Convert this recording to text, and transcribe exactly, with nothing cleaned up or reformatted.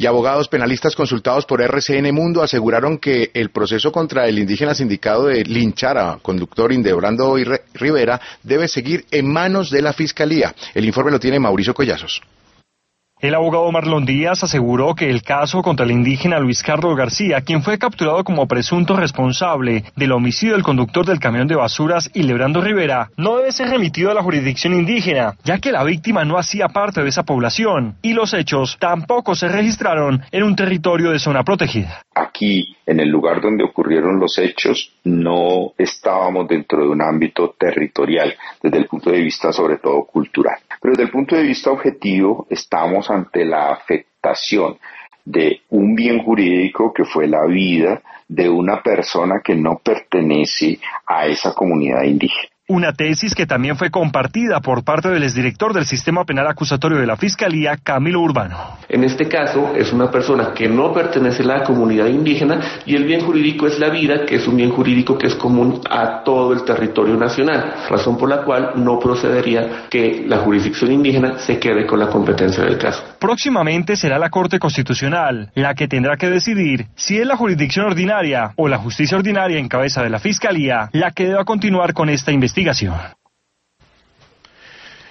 Y abogados penalistas consultados por R C N Mundo aseguraron que el proceso contra el indígena sindicado de linchar a conductor Indebrando Rivera debe seguir en manos de la Fiscalía. El informe lo tiene Mauricio Collazos. El abogado Marlon Díaz aseguró que el caso contra el indígena Luis Carlos García, quien fue capturado como presunto responsable del homicidio del conductor del camión de basuras Indebrando Rivera, no debe ser remitido a la jurisdicción indígena, ya que la víctima no hacía parte de esa población y los hechos tampoco se registraron en un territorio de zona protegida. Aquí, en el lugar donde ocurrieron los hechos, no estábamos dentro de un ámbito territorial, desde el punto de vista sobre todo cultural. Pero desde el punto de vista objetivo, estamos ante la afectación de un bien jurídico que fue la vida de una persona que no pertenece a esa comunidad indígena. Una tesis que también fue compartida por parte del exdirector del Sistema Penal Acusatorio de la Fiscalía, Camilo Urbano. En este caso, es una persona que no pertenece a la comunidad indígena y el bien jurídico es la vida, que es un bien jurídico que es común a todo el territorio nacional, razón por la cual no procedería que la jurisdicción indígena se quede con la competencia del caso. Próximamente será la Corte Constitucional la que tendrá que decidir si es la jurisdicción ordinaria o la justicia ordinaria en cabeza de la Fiscalía la que deba continuar con esta investigación.